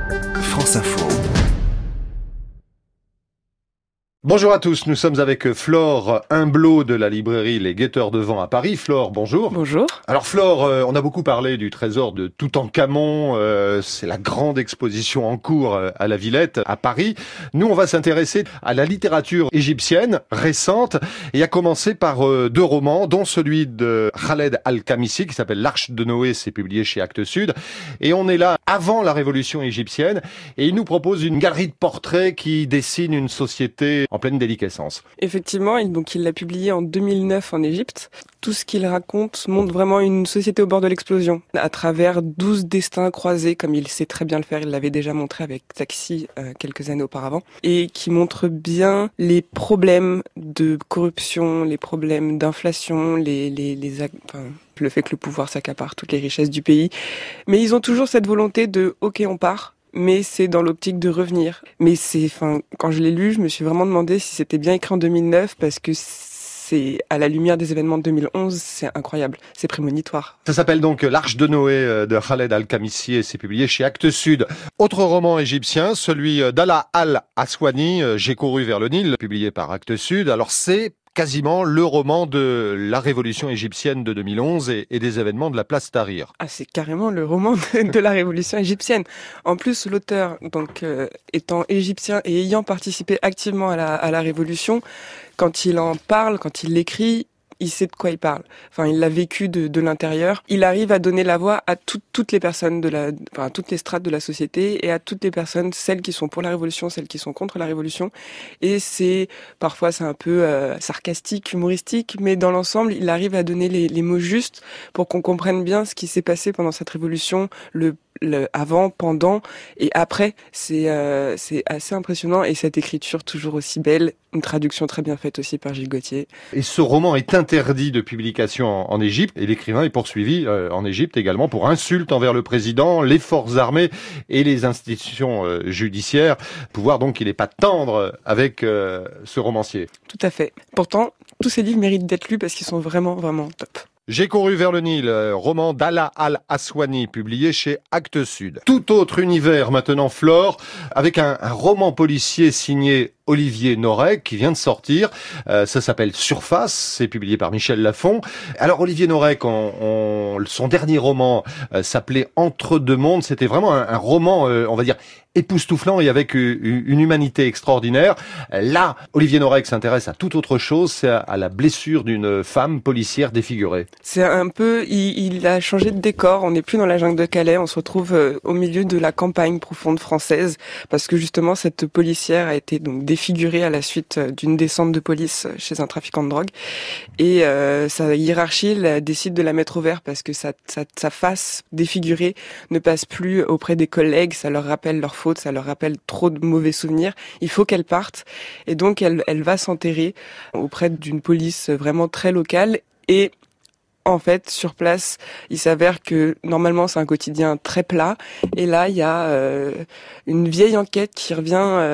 France Info. Bonjour à tous, nous sommes avec Flore Humblot de la librairie Les Guetteurs de Vent à Paris. Flore, bonjour. Bonjour. Alors Flore, on a beaucoup parlé du trésor de Toutankhamon, c'est la grande exposition en cours à la Villette à Paris. Nous, on va s'intéresser à la littérature égyptienne récente et à commencer par deux romans, dont celui de Khaled Al-Khamisi qui s'appelle L'Arche de Noé, c'est publié chez Actes Sud. Et on est là avant la révolution égyptienne et il nous propose une galerie de portraits qui dessine une société en pleine déliquescence. Effectivement, il l'a publié en 2009 en Égypte. Tout ce qu'il raconte montre vraiment une société au bord de l'explosion, à travers 12 destins croisés, comme il sait très bien le faire. Il l'avait déjà montré avec Taxi quelques années auparavant, et qui montre bien les problèmes de corruption, les problèmes d'inflation, le fait que le pouvoir s'accapare toutes les richesses du pays. Mais ils ont toujours cette volonté de « ok, on part », mais c'est dans l'optique de revenir. Mais quand je l'ai lu, je me suis vraiment demandé si c'était bien écrit en 2009, parce que c'est à la lumière des événements de 2011, c'est incroyable, c'est prémonitoire. Ça s'appelle donc L'Arche de Noé de Khaled Al-Khamisi et c'est publié chez Actes Sud. Autre roman égyptien, celui d'Alaa Al-Aswani, J'ai couru vers le Nil, publié par Actes Sud. Alors c'est quasiment le roman de la révolution égyptienne de 2011 et des événements de la place Tahrir. Ah, c'est carrément le roman de la révolution égyptienne. En plus, l'auteur, étant égyptien et ayant participé activement à la révolution, quand il en parle, quand il l'écrit, il sait de quoi il parle. Il l'a vécu de l'intérieur. Il arrive à donner la voix à toutes les personnes à toutes les strates de la société et à toutes les personnes, celles qui sont pour la révolution, celles qui sont contre la révolution. Et parfois c'est un peu sarcastique, humoristique, mais dans l'ensemble, il arrive à donner les mots justes pour qu'on comprenne bien ce qui s'est passé pendant cette révolution, le avant, pendant et après. C'est assez impressionnant, et cette écriture toujours aussi belle, une traduction très bien faite aussi par Gilles Gauthier. Et ce roman est interdit de publication en Égypte et l'écrivain est poursuivi en Égypte également pour insulte envers le président, les forces armées et les institutions judiciaires. Pouvoir donc qu'il n'est pas tendre avec ce romancier. Tout à fait. Pourtant, tous ces livres méritent d'être lus parce qu'ils sont vraiment, vraiment top. J'ai couru vers le Nil, roman d'Alaa Al-Aswani, publié chez Actes Sud. Tout autre univers maintenant, Flore, avec un roman policier signé Olivier Norek qui vient de sortir. Ça s'appelle Surface, c'est publié par Michel Lafon. Alors Olivier Norek, son dernier roman s'appelait Entre deux mondes. C'était vraiment un roman, on va dire, époustouflant et avec une humanité extraordinaire. Là, Olivier Norek s'intéresse à toute autre chose, c'est à la blessure d'une femme policière défigurée. C'est un peu, il a changé de décor. On n'est plus dans la jungle de Calais, on se retrouve au milieu de la campagne profonde française, parce que justement cette policière a été donc défigurée à la suite d'une descente de police chez un trafiquant de drogue, et sa hiérarchie décide de la mettre au vert parce que sa face défigurée ne passe plus auprès des collègues, ça leur rappelle leurs fautes, ça leur rappelle trop de mauvais souvenirs. Il faut qu'elle parte, et donc elle va s'enterrer auprès d'une police vraiment très locale. Et en fait, sur place, il s'avère que normalement c'est un quotidien très plat, et là il y a une vieille enquête qui revient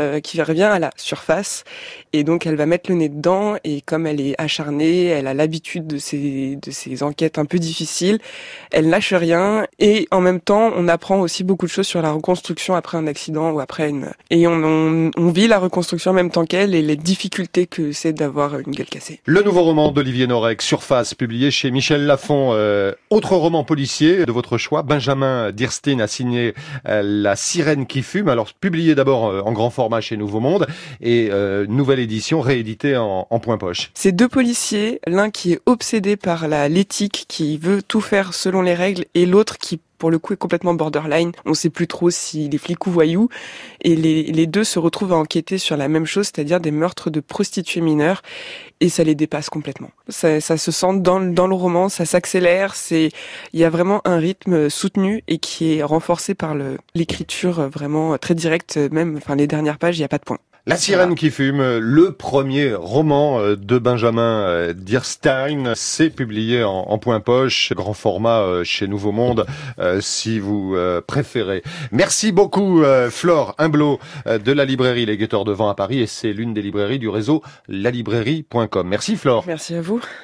à la surface, et donc elle va mettre le nez dedans, et comme elle est acharnée, elle a l'habitude de ces enquêtes un peu difficiles, elle lâche rien, et en même temps on apprend aussi beaucoup de choses sur la reconstruction après un accident ou après et on vit la reconstruction en même temps qu'elle, et les difficultés que c'est d'avoir une gueule cassée. Le nouveau roman d'Olivier Norek, Surface, publié chez Michel Lafon. Autre roman policier de votre choix, Benjamin Dirstein a signé La sirène qui fume. Alors publié d'abord en grand format chez Nouveau Monde et nouvelle édition rééditée en point poche. C'est deux policiers, l'un qui est obsédé par l'éthique, qui veut tout faire selon les règles, et l'autre qui pour le coup est complètement borderline. On ne sait plus trop s'il est flic ou voyou, et les deux se retrouvent à enquêter sur la même chose, c'est-à-dire des meurtres de prostituées mineures, et ça les dépasse complètement. Ça se sent dans le roman, ça s'accélère, il y a vraiment un rythme soutenu et qui est renforcé par l'écriture vraiment très directe, même les dernières pages, il n'y a pas de point. La sirène qui fume, le premier roman de Benjamin Dirstein, c'est publié en point poche, grand format chez Nouveau Monde, si vous préférez. Merci beaucoup Flore Humblot de la librairie Les Guetteurs de Vent à Paris, et c'est l'une des librairies du réseau lalibrairie.com. Merci Flore. Merci à vous.